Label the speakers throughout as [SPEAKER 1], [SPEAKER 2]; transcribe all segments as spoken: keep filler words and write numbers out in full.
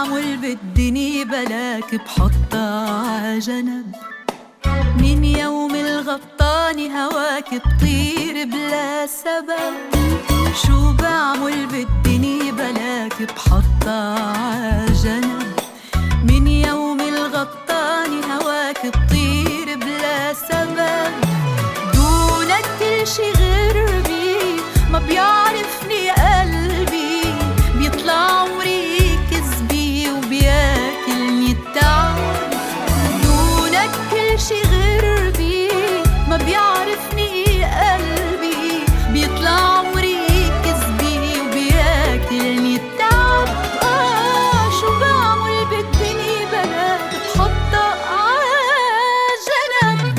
[SPEAKER 1] بعمل بالدنيا بلاك بحطها عجنب. من يوم الغطاني هواك بطير بلا سبب. شو بعمل بالدنيا بلاك بحطها عجنب. من يوم الغطاني هواك بطير بلا سبب. دونك كل شي غربي ما بيعرفني قلبي. بيطلع عمري كذبي وبياكلني التعب. دونك كل شي غربي ما بيعرفني قلبي. بيطلع عمري كذبي وبياكلني التعب. آه شو بعمل بالدنيا بلاك بحطها عجنب.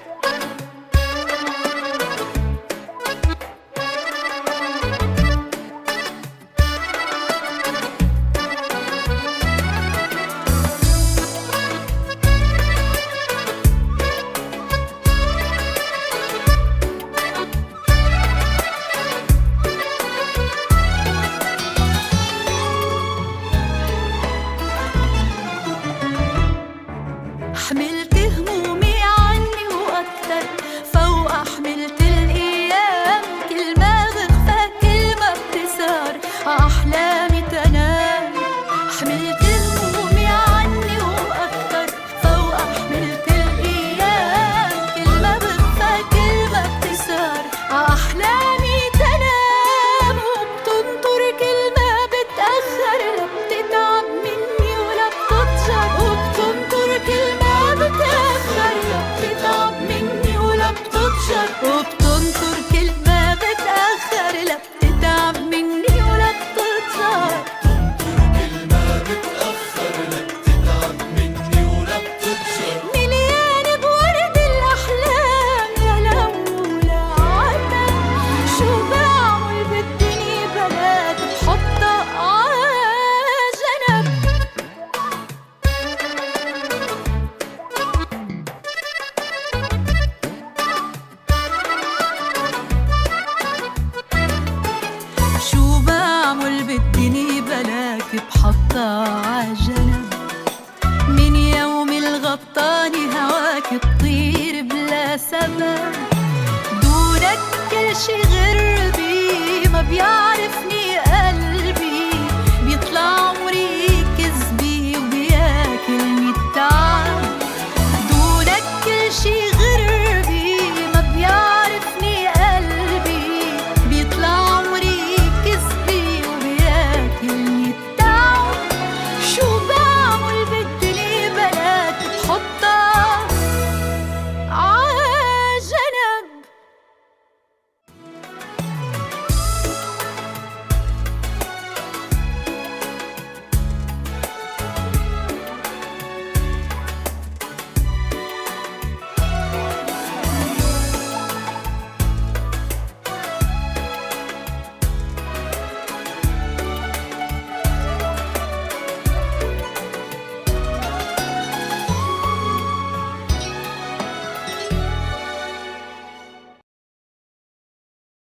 [SPEAKER 1] حملت همومي عني وأكتر فوق حملت الأيام. كل ما بخفى كل ما بتسهر أحلامي تنام. حملت همومي عني وأكتر فوق حملت الأيام. كل ما بخفى كل ما بتسهر أحلامي تنام. وبتنطر كل ما بتأخر لا بتتعب مني ولا بتضجر. وبتنطر كل ما بتأخر لا بتتعب مني ولا بتضجر. وبتنطر كل ما بتأخر لا بتتعب مني ولا بتضجر.
[SPEAKER 2] كل ما بتأخر لا بتتعب مني ولا بتضجر.
[SPEAKER 1] مليان بورد الأحلام يا لولا عتب. شو بعمل بالدنيا بلاك بحطها عجنب. شو بعمل بالدنيا بلاك بحطها عجنب. من يوم الغطاني هواك بطير بلا سبب. دونك كل شي غربي ما بيعرفني